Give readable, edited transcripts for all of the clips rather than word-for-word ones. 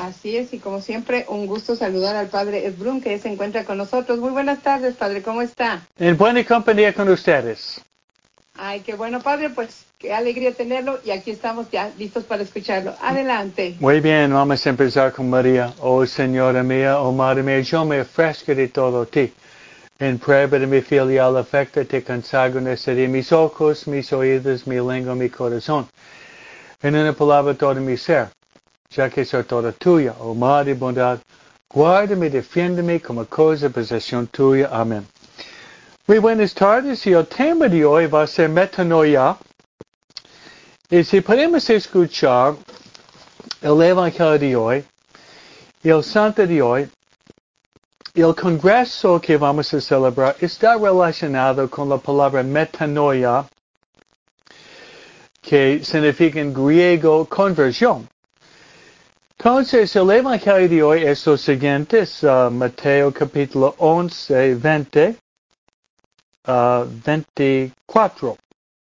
Así es, y como siempre, un gusto saludar al Padre Ed Brun, que se encuentra con nosotros. Muy buenas tardes, Padre, ¿cómo está? En buena compañía con ustedes. Ay, qué bueno, Padre, pues qué alegría tenerlo, y aquí estamos ya listos para escucharlo. Adelante. Muy bien, vamos a empezar con María. Oh Señora mía, oh Madre mía, yo me ofrezco de todo a ti. En prueba de mi filial afecto te consagro neste día mis ojos, mis oídos, mi lengua, mi corazón. En una palabra todo mi ser, ya que soy toda tuya, oh Madre bondad, guárdame, defiéndeme como cosa posesión tuya. Amén. Muy buenas tardes, y el tema de hoy va a ser metanoia. Y si podemos escuchar el Evangelio de hoy, el Santo de hoy, el Congreso que vamos a celebrar está relacionado con la palabra metanoia, que significa en griego conversión. Entonces, el Evangelio de hoy es lo siguiente, es Mateo capítulo 11, 20 a 24.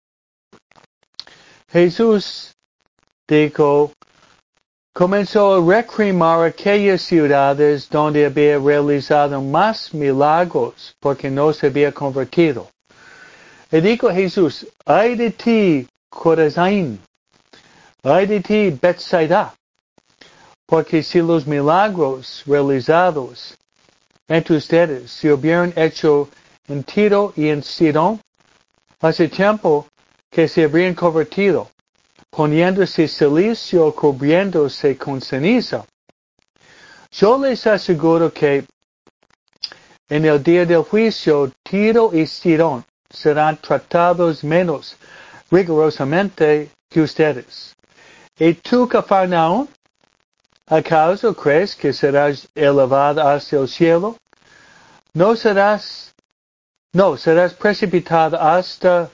Jesús dijo, comenzó a recrimar aquellas ciudades donde había realizado más milagros porque no se había convertido. Y dijo Jesús, ay de ti, Corazín, ay de ti, Bethsaida, porque si los milagros realizados entre ustedes se hubieran hecho en Tiro y en Sidón, hace tiempo que se habrían convertido, poniéndose silicio, cubriéndose con ceniza. Yo les aseguro que en el día del juicio, Tiro y Sidón serán tratados menos rigurosamente que ustedes. Y tú, Cafarnaúm, ¿acaso crees que serás elevado hacia el cielo? No, serás precipitado hasta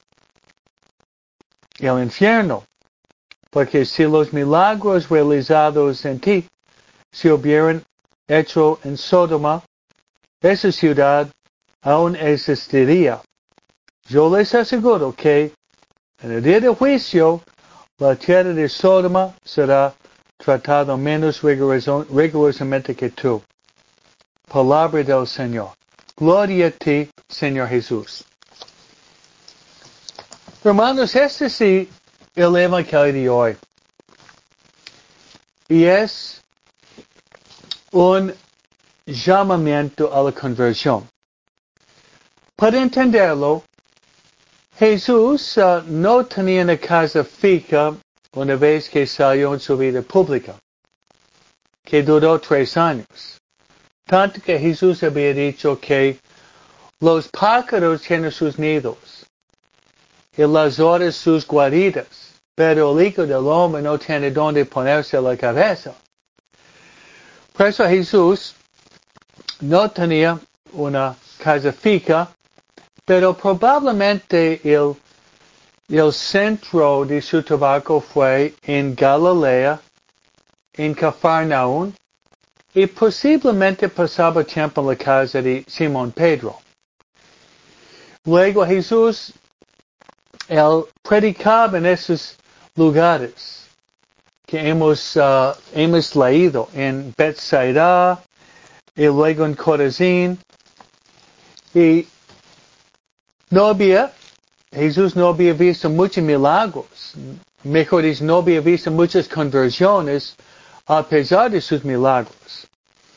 el infierno. Porque si los milagros realizados en ti se hubieran hecho en Sodoma, esa ciudad aún existiría. Yo les aseguro que en el día del juicio, la tierra de Sodoma será tratada menos rigurosamente que tú. Palabra del Señor. Gloria a ti, Señor Jesús. Hermanos, este sí el Evangelio de hoy. Y es un llamamiento a la conversión. Para entenderlo, Jesús no tenía una casa fija una vez que salió en su vida pública, que duró 3 años. Tanto que Jesús había dicho que los pájaros tienen sus nidos y las horas sus guaridas, pero el Hijo del Hombre no tiene donde ponerse la cabeza. Por eso Jesús no tenía una casa fija, pero probablemente el centro de su trabajo fue en Galilea, en Cafarnaúm, y posiblemente pasaba tiempo en la casa de Simón Pedro. Luego Jesús, él predicaba en esos lugares que hemos leído, en Bethsaida, y luego en Corazín, y Jesús no había visto muchos milagros. Mejor dicho, no había visto muchas conversiones a pesar de sus milagros.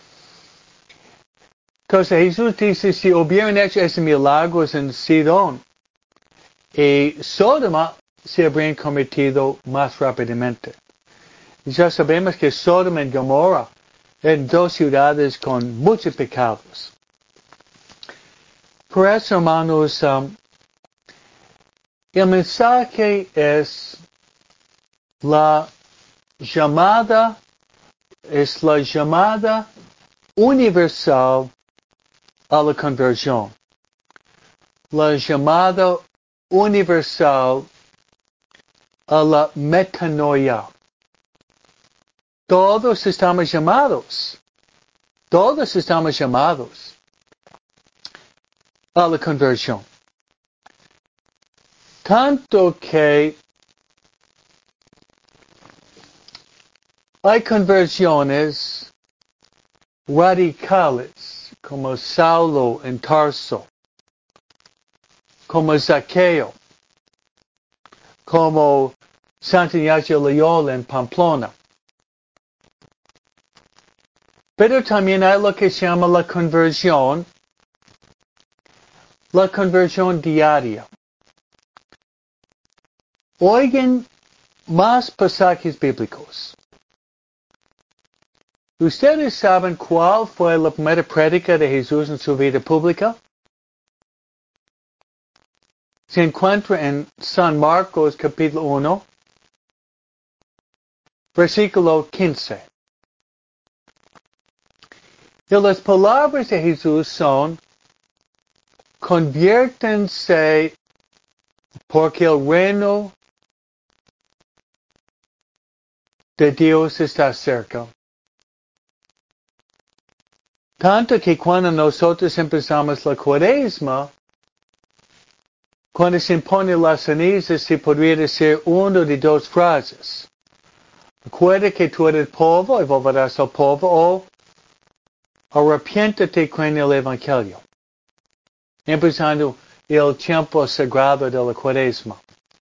Entonces Jesús dice, si hubieran hecho esos milagros en Sidón y Sodoma, se habrían convertido más rápidamente. Ya sabemos que Sodoma y Gomorra eran 2 ciudades con muchos pecados. Por eso, hermanos, el mensaje es la llamada universal a la conversión. La llamada universal a la metanoia. Todos estamos llamados a la conversión. Tanto que hay conversiones radicales, como Saulo en Tarso, como Zaqueo, como Santo Ignacio Loyola en Pamplona. Pero también hay lo que se llama la conversión diaria. Oigan más pasajes bíblicos. ¿Ustedes saben cuál fue la primera prédica de Jesús en su vida pública? Se encuentra en San Marcos capítulo 1, versículo 15. Y las palabras de Jesús son: conviértanse porque el reino de Dios está cerca. Tanto que cuando nosotros empezamos la cuaresma, cuando se impone la ceniza, se podría decir una de dos frases. Recuerda que tú eres polvo y volverás al polvo, o arrepiéntete con el Evangelio. Empezando el tiempo sagrado de la cuaresma.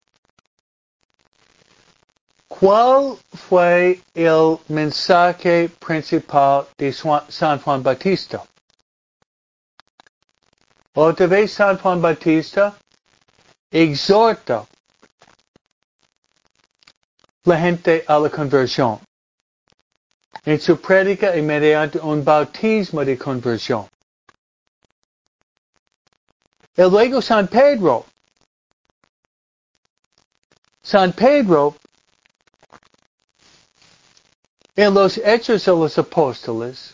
¿Cuál fue el mensaje principal de San Juan Bautista? Otra vez San Juan Bautista exhorta la gente a la conversión. En su prédica y mediante un bautismo de conversión. Y luego San Pedro, en los Hechos de los Apóstoles,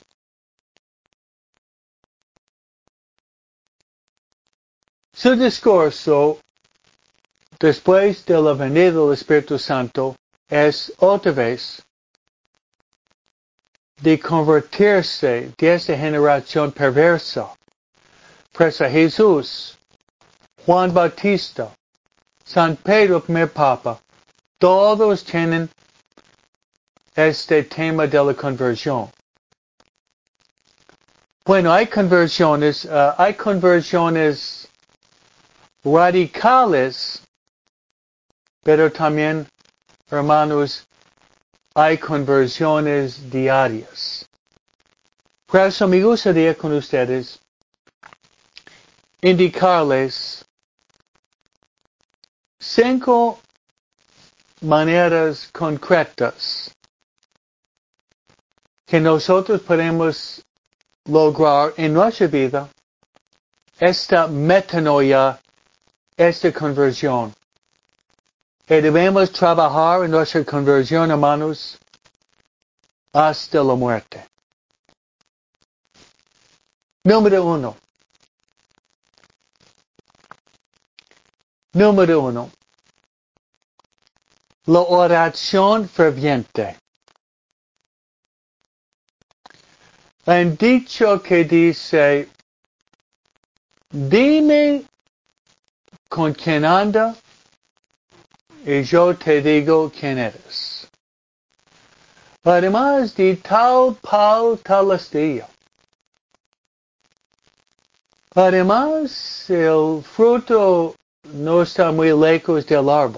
su discurso después de la venida del Espíritu Santo es otra vez de convertirse de esta generación perversa. Pues a Jesús, Juan Bautista, San Pedro, primer Papa, todos tienen este tema de la conversión. Bueno, hay conversiones radicales, pero también, hermanos, hay conversiones diarias. Por eso me gustaría con ustedes indicarles 5 maneras concretas que nosotros podemos lograr en nuestra vida esta metanoia, esta conversión. Y debemos trabajar en nuestra conversión, hermanos, hasta la muerte. Número 1. La oración ferviente. Han dicho que dice: dime con quién anda y yo te digo quién eres. Además de tal astilla. Además, el fruto no está muy lejos del árbol.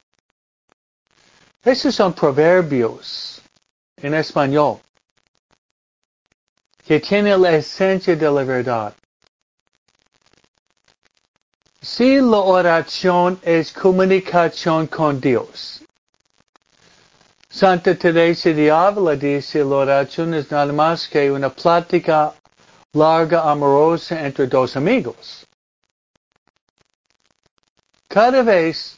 Esos son proverbios en español que tienen la esencia de la verdad. Si la oración es comunicación con Dios, Santa Teresa de Ávila dice: la oración es nada más que una plática larga, amorosa entre dos amigos. Cada vez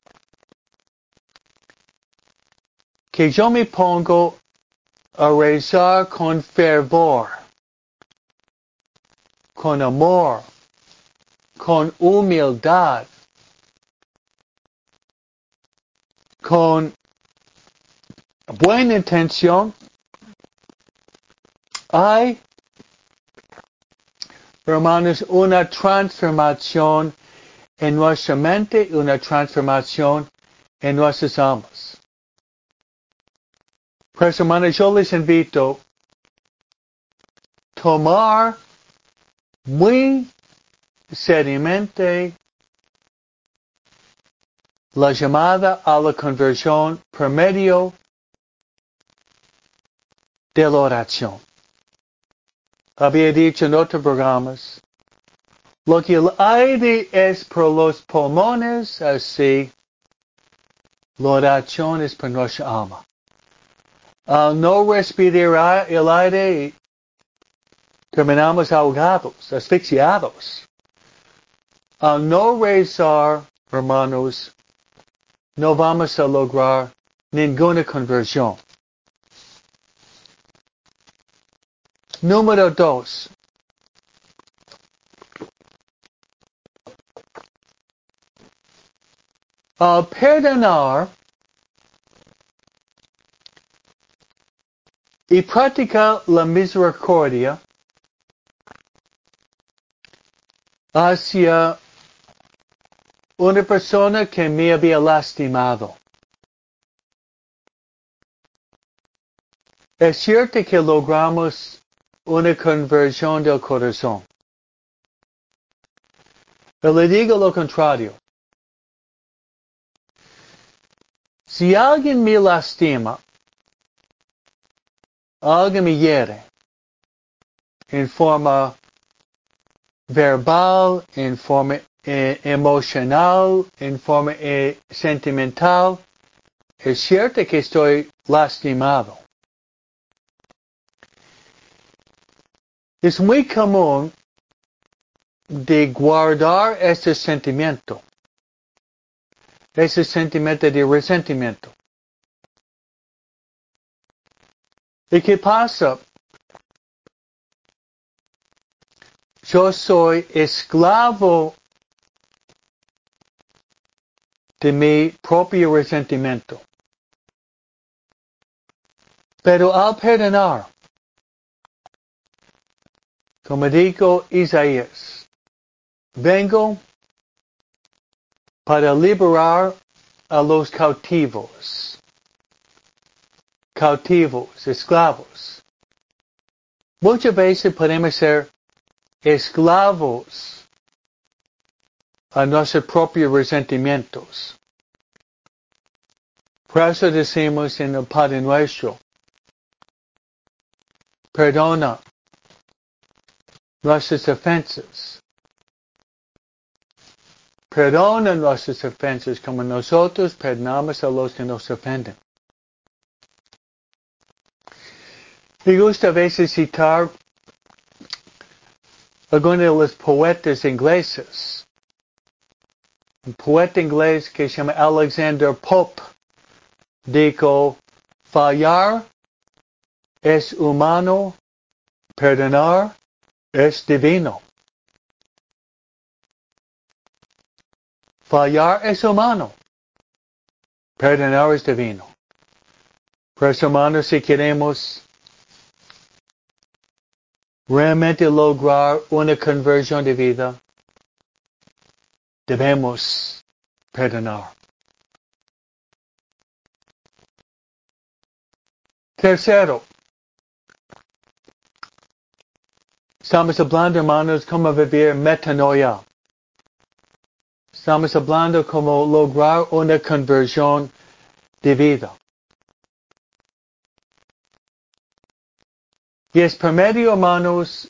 que yo me pongo a rezar con fervor, con amor, con humildad, con buena intención, hay, hermanos, una transformación en nuestra mente y una transformación en nuestras almas. Pues, hermanos, yo les invito tomar muy seriamente la llamada a la conversión por medio de la oración. Había dicho en otros programas, lo que el aire es por los pulmones, así la oración es por nuestra alma. Al no respirar el aire, terminamos ahogados, asfixiados. Al no rezar, hermanos, no vamos a lograr ninguna conversión. Número 2. Al perdonar y practicar la misericordia hacia una persona que me había lastimado. Es cierto que logramos una conversión del corazón. Pero le digo lo contrario. Si alguien me lastima, alguien me hiere, en forma verbal, en forma emocional, en forma sentimental, es cierto que estoy lastimado. Es muy común de guardar ese sentimiento de resentimiento. ¿Y qué pasa? Yo soy esclavo de mi propio resentimiento. Pero al perdonar, como dijo Isaías, vengo para liberar a los cautivos, esclavos. Muchas veces podemos ser esclavos a nuestros propios resentimientos. Por eso decimos en el Padre Nuestro, perdona nuestras ofensas. Perdona nuestras ofensas como nosotros perdonamos a los que nos ofenden. Me gusta a veces citar algunos de los poetas ingleses. Un poeta inglés que se llama Alexander Pope dijo, fallar es humano, perdonar es divino. Fallar es humano, perdonar es divino. Por eso, hermanos, si queremos realmente lograr una conversión de vida, debemos perdonar. Tercero, estamos hablando, hermanos, cómo vivir metanoia. Estamos hablando cómo lograr una conversión de vida. Y es por medio, hermanos,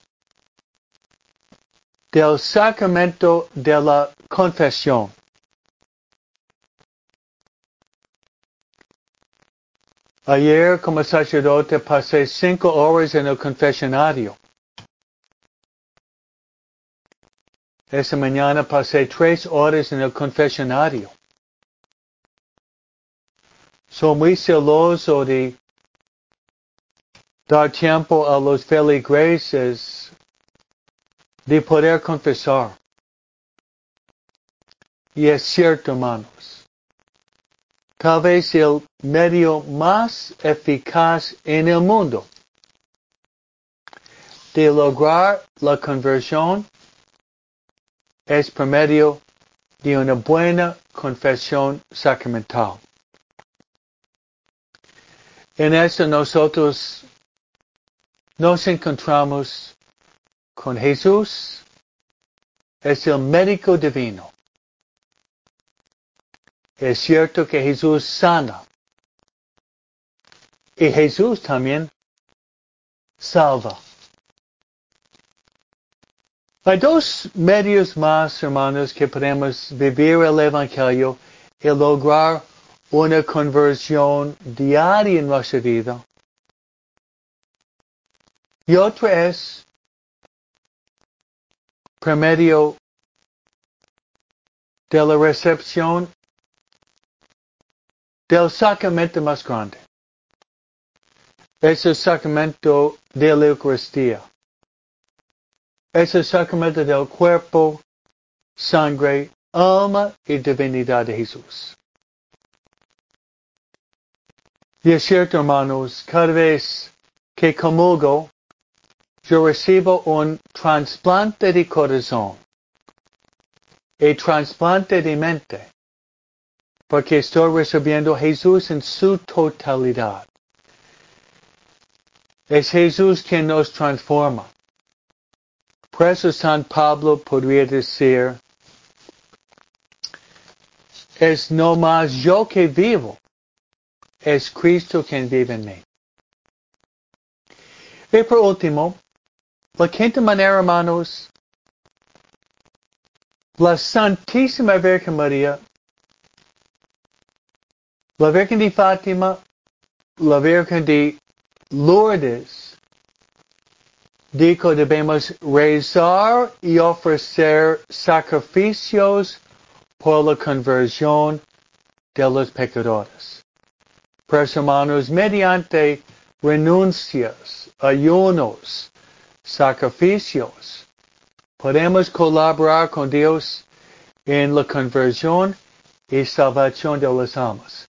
del sacramento de la confesión. Ayer, como sacerdote, pasé 5 horas en el confesionario. Esta mañana pasé 3 horas en el confesionario. Soy muy celoso de dar tiempo a los feligreses de poder confesar. Y es cierto, hermanos. Tal vez el medio más eficaz en el mundo de lograr la conversión es por medio de una buena confesión sacramental. En esto nosotros nos encontramos con Jesús es el médico divino. Es cierto que Jesús sana. Y Jesús también salva. Hay dos medios más, hermanos, que podemos vivir el Evangelio y lograr una conversión diaria en nuestra vida. Y otro es por medio de la recepción del sacramento más grande. Es el sacramento de la Eucaristía. Es el sacramento del cuerpo, sangre, alma y divinidad de Jesús. Y es cierto, hermanos, cada vez que comulgo, yo recibo un trasplante de corazón y trasplante de mente, porque estoy recibiendo a Jesús en su totalidad. Es Jesús quien nos transforma. Por eso San Pablo podría decir, es no más yo que vivo, es Cristo quien vive en mí. Y por último, la quinta manera, hermanos, la Santísima Virgen María, la Virgen de Fátima, la Virgen de Lourdes, dijo debemos rezar y ofrecer sacrificios por la conversión de los pecadores. Pues, hermanos, mediante renuncias, ayunos, sacrificios, podemos colaborar con Dios en la conversión y salvación de las almas.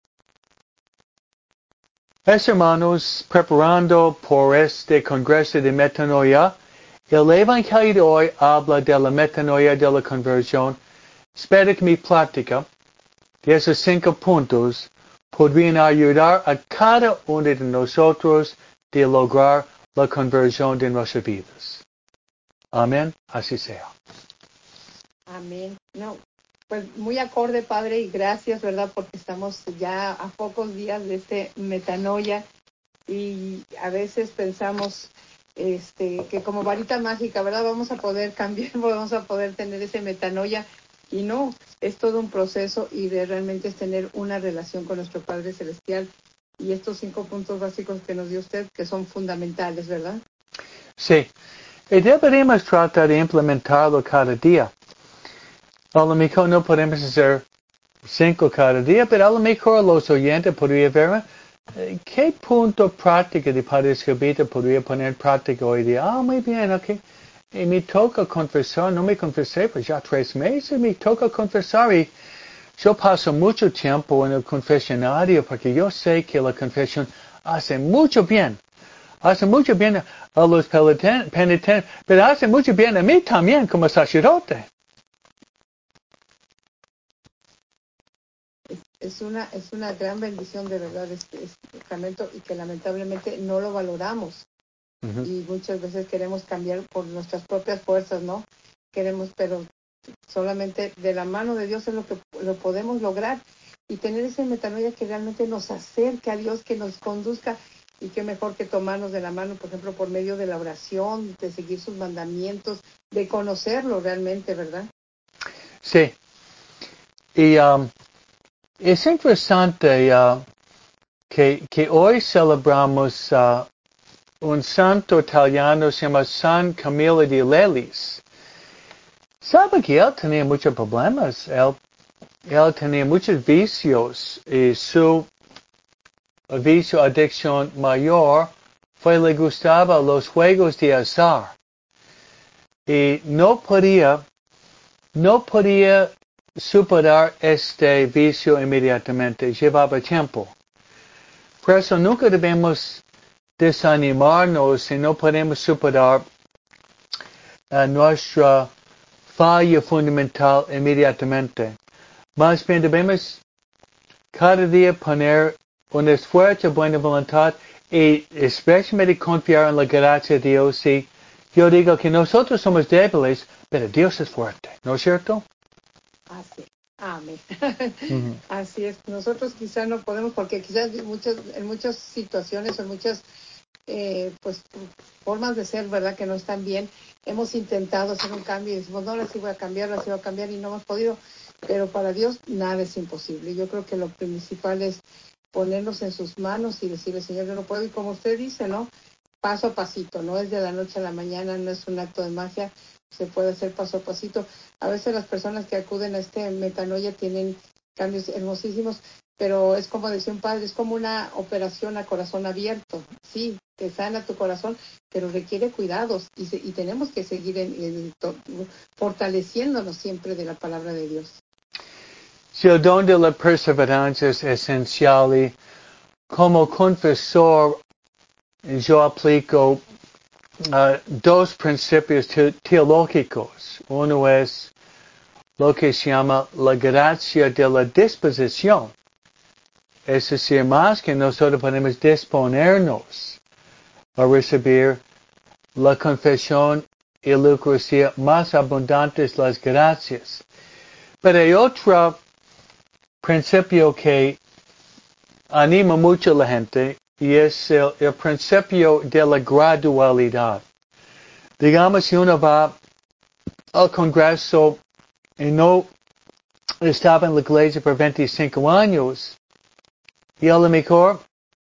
Hermanos, preparando por este congreso de metanoia, el Evangelio de hoy habla de la metanoia de la conversión. Espero que mi plática de esos 5 puntos podrían ayudar a cada uno de nosotros de lograr la conversión de nuestras vidas. Amén. Así sea. Amén. No, pues muy acorde, Padre, y gracias, ¿verdad? Porque estamos ya a pocos días de metanoia y a veces pensamos que como varita mágica, ¿verdad? Vamos a poder cambiar, vamos a poder tener ese metanoia y no, es todo un proceso y de realmente es tener una relación con nuestro Padre Celestial y estos 5 puntos básicos que nos dio usted que son fundamentales, ¿verdad? Sí, y deberíamos tratar de implementarlo cada día. A lo mejor no podemos hacer 5 cada día, pero a lo mejor los oyentes podrían ver qué punto práctico de Padre Escribita podría poner en práctica hoy día. Muy bien, ok. Y me toca confesar, no me confesé pues ya 3 meses, me toca confesar y yo paso mucho tiempo en el confesionario porque yo sé que la confesión hace mucho bien. Hace mucho bien a los penitentes, pero hace mucho bien a mí también como sacerdote. Es una gran bendición de verdad este sacramento y que lamentablemente no lo valoramos. Uh-huh. Y muchas veces queremos cambiar por nuestras propias fuerzas, ¿no? Pero solamente de la mano de Dios es lo que lo podemos lograr y tener ese metanoia que realmente nos acerque a Dios, que nos conduzca y qué mejor que tomarnos de la mano, por ejemplo, por medio de la oración, de seguir sus mandamientos, de conocerlo realmente, ¿verdad? Sí. Y es interesante que hoy celebramos un santo italiano se llama San Camillo de Lelis. ¿Sabe que él tenía muchos problemas? Él tenía muchos vicios y su vicio, adicción mayor fue le gustaba los juegos de azar. Y no podía superar este vicio inmediatamente, llevaba tiempo. Por eso nunca debemos desanimarnos si no podemos superar nuestra falla fundamental inmediatamente. Más bien debemos cada día poner un esfuerzo, buena voluntad y especialmente confiar en la gracia de Dios y Yo digo que nosotros somos débiles, pero Dios es fuerte, ¿no es cierto? Así. Amén. Ujú. Así es. Nosotros quizás no podemos, porque quizás en muchas situaciones, en muchas pues formas de ser, ¿verdad? Que no están bien. Hemos intentado hacer un cambio y decimos, no, ahora sí voy a cambiar, ahora sí voy a cambiar y no hemos podido. Pero para Dios nada es imposible. Yo creo que lo principal es ponernos en sus manos y decirle, Señor, yo no puedo. Y como usted dice, ¿no? Paso a pasito, no es de la noche a la mañana, no es un acto de magia, se puede hacer paso a pasito. A veces las personas que acuden a este metanoia tienen cambios hermosísimos, pero es como decía un padre, es como una operación a corazón abierto. Sí, te sana tu corazón, pero requiere cuidados y tenemos que seguir fortaleciéndonos siempre de la palabra de Dios. Si el don de la perseverancia es esencial y como confesor yo aplico dos principios teológicos. Uno es lo que se llama la gracia de la disposición. Es decir, más que nosotros podemos disponernos a recibir la confesión y la Eucaristía, más abundantes las gracias. Pero hay otro principio que anima mucho a la gente y es el principio de la gradualidad. Digamos, si uno va al Congreso y no estaba en la iglesia por 25 años, y a lo mejor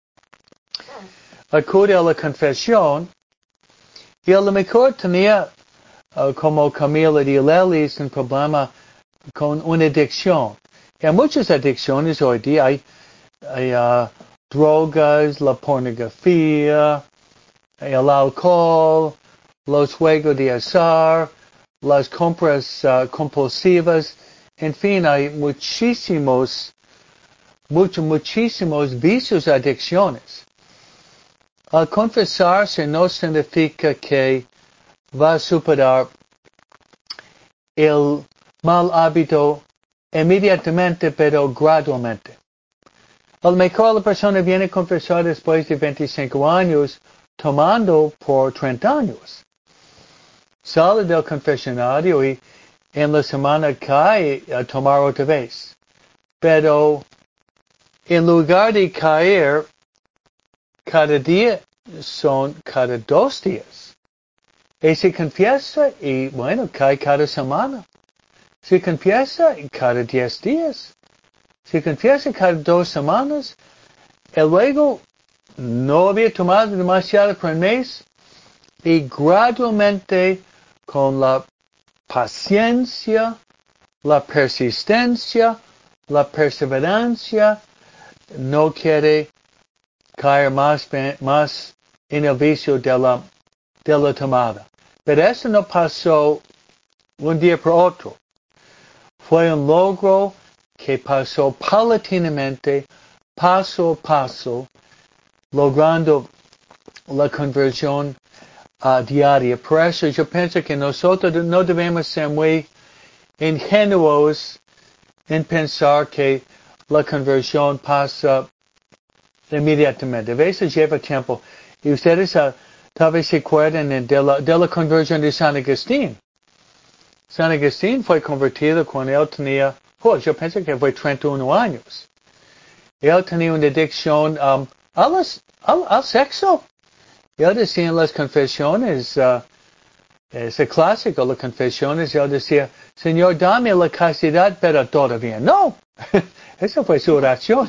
acude a la confesión, y a lo mejor tenía, como Camila de Lelis, un problema con una adicción. Y hay muchas adicciones hoy día. Hay drogas, la pornografía, el alcohol, los juegos de azar, las compras compulsivas. En fin, hay muchísimos vicios, adicciones. Al confesarse no significa que va a superar el mal hábito inmediatamente, pero gradualmente. A lo mejor la persona viene a confesar después de 25 años, tomando por 30 años. Sale del confesionario y en la semana cae a tomar otra vez. Pero en lugar de caer cada día, son cada 2 días. Y se confiesa y bueno, cae cada semana. Se confiesa cada 10 días. Se confiesa cada 2 semanas. Y luego no había tomado demasiado por un mes. Y gradualmente, con la paciencia, la persistencia, la perseverancia, no quiere caer más en el vicio de la tomada. Pero eso no pasó un día por otro. Fue un logro que pasó paulatinamente, paso a paso, logrando la conversión diaria. Por eso yo pienso que nosotros no debemos ser muy ingenuos en pensar que la conversión pasa inmediatamente. A veces lleva tiempo. Y ustedes tal vez se acuerdan de la conversión de San Agustín. San Agustín fue convertido cuando él tenía, yo pienso que fue 31 años. Él tenía una adicción al sexo. Él decía en las confesiones, es el clásico, las confesiones, él decía, Señor, dame la castidad, pero todavía no. Esa fue su oración.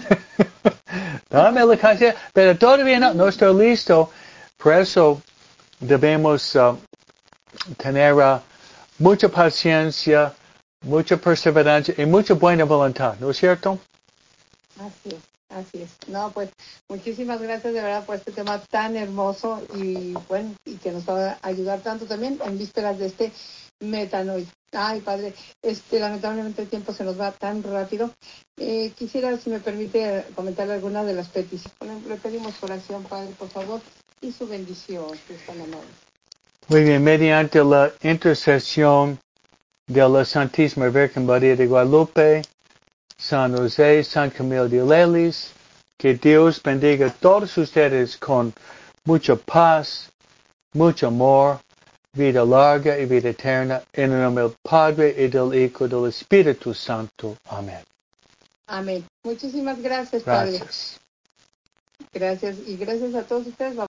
Dame la castidad, pero todavía no estoy listo. Por eso debemos tener mucha paciencia, mucha perseverancia y mucha buena voluntad, ¿no es cierto? Así es, así es. No, pues muchísimas gracias de verdad por este tema tan hermoso y bueno, y que nos va a ayudar tanto también en vísperas de este metanoia. Ay, padre, lamentablemente el tiempo se nos va tan rápido. Quisiera, si me permite, comentar algunas de las peticiones. Le pedimos oración, padre, por favor, y su bendición, que es tan amable. Muy bien, mediante la intercesión de la Santísima Virgen María de Guadalupe, San José, San Camilo de Lelis, que Dios bendiga a todos ustedes con mucha paz, mucho amor, vida larga y vida eterna, en el nombre del Padre y del Hijo y del Espíritu Santo. Amén. Amén. Muchísimas gracias, Padre. Gracias. Gracias y gracias a todos ustedes.